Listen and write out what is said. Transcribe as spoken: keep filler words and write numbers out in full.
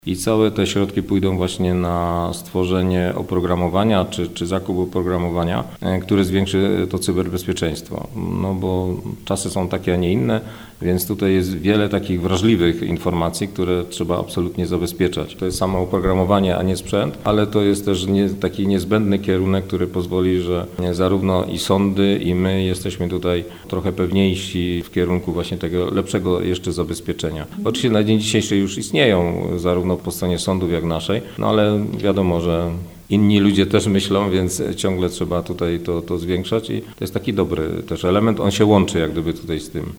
I całe te środki pójdą właśnie na stworzenie oprogramowania czy, czy zakup oprogramowania, które zwiększy to cyberbezpieczeństwo. No bo czasy są takie, a nie inne, więc tutaj jest wiele takich wrażliwych informacji, które trzeba absolutnie zabezpieczać. To jest samo oprogramowanie, a nie sprzęt, ale to jest też nie, taki niezbędny kierunek, który pozwoli, że zarówno i sądy, i my jesteśmy tutaj trochę pewniejsi w kierunku właśnie tego lepszego jeszcze zabezpieczenia. Oczywiście na dzień dzisiejszy już istnieją zarówno po stronie sądów jak naszej, no ale wiadomo, że inni ludzie też myślą, więc ciągle trzeba tutaj to, to zwiększać i to jest taki dobry też element, on się łączy jak gdyby tutaj z tym.